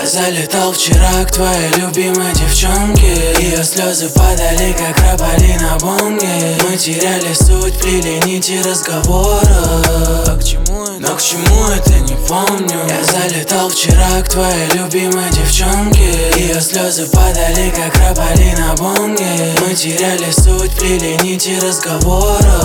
залетал вчера к твоей любимой девчонке. Ее слезы падали, как рапали на бонге. Мы теряли суть, плели нити разговора. Но к чему это, не помню. Я залетал вчера к твоей любимой девчонке. Ее слезы падали, как рапали на бонге. Мы теряли суть, плели нити разговора.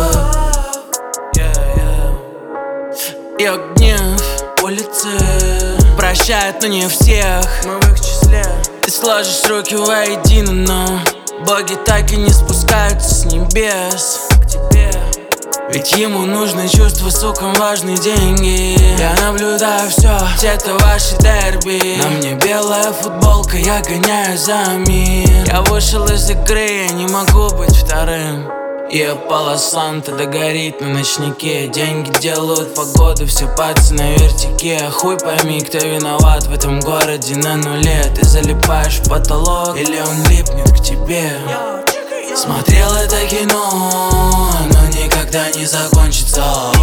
Ее гнев улицы прощают, но не всех. Мы в их числе. Ты сложишь руки воедино, но боги так и не спускаются с небес к тебе. Ведь ему нужны чувства, сукам важны деньги. Я наблюдаю все это ваши дерби. На мне белая футболка, я гоняюсь за мир. Я вышел из игры, я не могу быть вторым. И Пало-Санта догорит на ночнике. Деньги делают погоду, все пальцы на вертике. Хуй пойми, кто виноват в этом городе на нуле. Ты залипаешь в потолок или он липнет к тебе. Смотрел это кино, но никогда не закончится.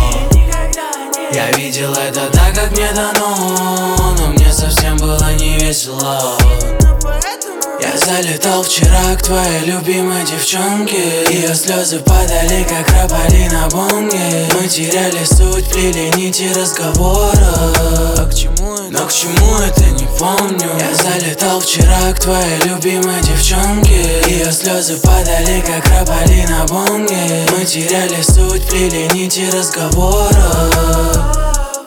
Я видел это так, как мне дано, но мне совсем было не весело. Я залетал вчера к твоей любимой девчонке. Ее слезы падали, как рапали на бонге. Мы теряли суть, плели нити разговора. Но к чему это, не помню. Я залетал вчера к твоей любимой девчонке. Ее слезы падали, как рапали на бонге. Мы теряли суть, плели нити разговора.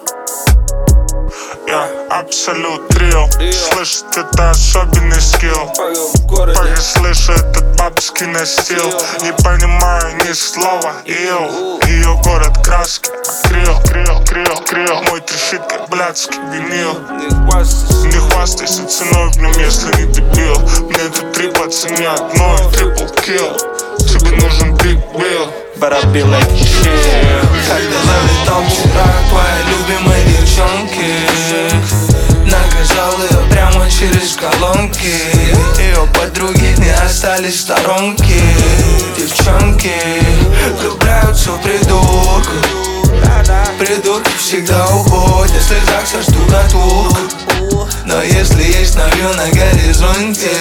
Абсолют real. Слышать это особенный скилл. Пока слышу этот бабский настил, не понимаю ни слова. Ее город краски, крил. Мой трещит как блядский винил. Не хвастайся ценой в нем, если не дебил. Мне тут 3 по цене одной, трипл килл. Тебе нужен big bill, but I be like chill. Когда залетал вчера к твоей любимой девчонке, нагажал ее прямо через колонки. Ее подруги не остались в сторонке. Девчонки влюбляются в придурков. Придурки всегда уходят, в слезах со штукатурка. Но если есть новью на горизонте,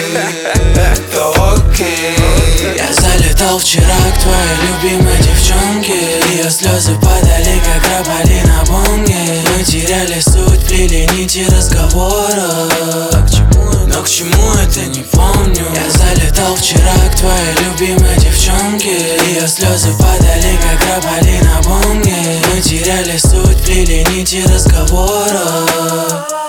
то окей. Я залетал вчера к твоей любимой девчонке. Ее слезы падали, как рапали на бонге. Мы теряли суть, плели нити разговора. Но к чему это, не помню. Я залетал вчера к твоей любимой девчонке. Ее слезы падали, как рапали на бонге. Мы теряли суть, плели нити разговора.